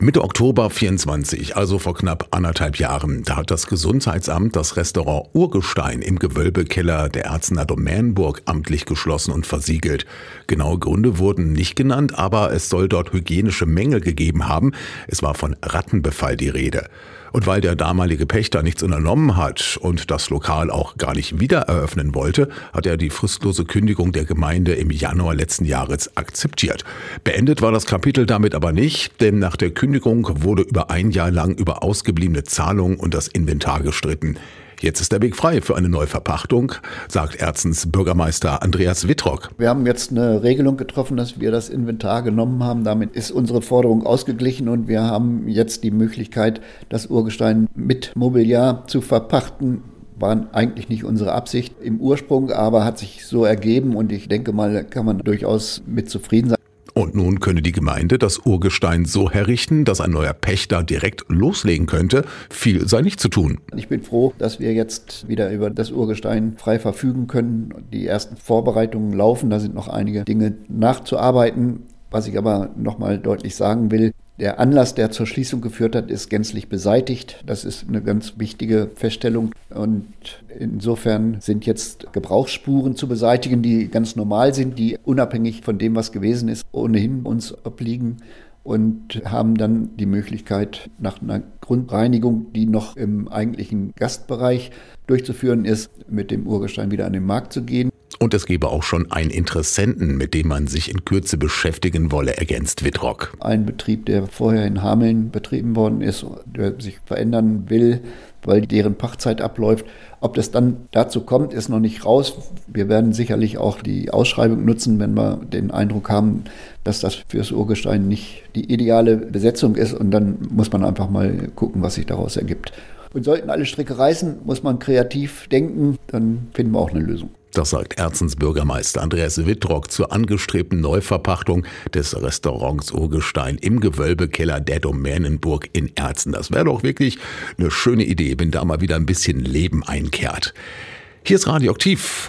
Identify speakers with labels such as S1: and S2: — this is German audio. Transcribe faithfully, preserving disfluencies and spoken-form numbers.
S1: Mitte Oktober vierundzwanzig, also vor knapp anderthalb Jahren, da hat das Gesundheitsamt das Restaurant Urgestein im Gewölbekeller der Erzner Domänenburg amtlich geschlossen und versiegelt. Genaue Gründe wurden nicht genannt, aber es soll dort hygienische Mängel gegeben haben. Es war von Rattenbefall die Rede. Und weil der damalige Pächter nichts unternommen hat und das Lokal auch gar nicht wieder eröffnen wollte, hat er die fristlose Kündigung der Gemeinde im Januar letzten Jahres akzeptiert. Beendet war das Kapitel damit aber nicht, denn nach der Kündigung wurde über ein Jahr lang über ausgebliebene Zahlungen und das Inventar gestritten. Jetzt ist der Weg frei für eine Neuverpachtung, sagt Erzens Bürgermeister Andreas Wittrock.
S2: Wir haben jetzt eine Regelung getroffen, dass wir das Inventar genommen haben. Damit ist unsere Forderung ausgeglichen und wir haben jetzt die Möglichkeit, das Urgestein mit Mobiliar zu verpachten. War eigentlich nicht unsere Absicht im Ursprung, aber hat sich so ergeben und ich denke mal, kann man durchaus mit zufrieden sein.
S1: Und nun könne die Gemeinde das Urgestein so herrichten, dass ein neuer Pächter direkt loslegen könnte. Viel sei nicht zu tun.
S2: Ich bin froh, dass wir jetzt wieder über das Urgestein frei verfügen können. Die ersten Vorbereitungen laufen, da sind noch einige Dinge nachzuarbeiten. Was ich aber nochmal deutlich sagen will, der Anlass, der zur Schließung geführt hat, ist gänzlich beseitigt. Das ist eine ganz wichtige Feststellung. Und insofern sind jetzt Gebrauchsspuren zu beseitigen, die ganz normal sind, die unabhängig von dem, was gewesen ist, ohnehin uns obliegen. Und haben dann die Möglichkeit, nach einer Grundreinigung, die noch im eigentlichen Gastbereich durchzuführen ist, mit dem Urgestein wieder an den Markt zu gehen.
S1: Und es gebe auch schon einen Interessenten, mit dem man sich in Kürze beschäftigen wolle, ergänzt Wittrock.
S2: Ein Betrieb, der vorher in Hameln betrieben worden ist, der sich verändern will, weil deren Pachtzeit abläuft. Ob das dann dazu kommt, ist noch nicht raus. Wir werden sicherlich auch die Ausschreibung nutzen, wenn wir den Eindruck haben, dass das fürs Urgestein nicht die ideale Besetzung ist. Und dann muss man einfach mal gucken, was sich daraus ergibt. Und sollten alle Stricke reißen, muss man kreativ denken, dann finden wir auch eine Lösung.
S1: Das sagt Erzens Bürgermeister Andreas Wittrock zur angestrebten Neuverpachtung des Restaurants Urgestein im Gewölbekeller der Domänenburg in Erzen. Das wäre doch wirklich eine schöne Idee, wenn da mal wieder ein bisschen Leben einkehrt. Hier ist Radioaktiv.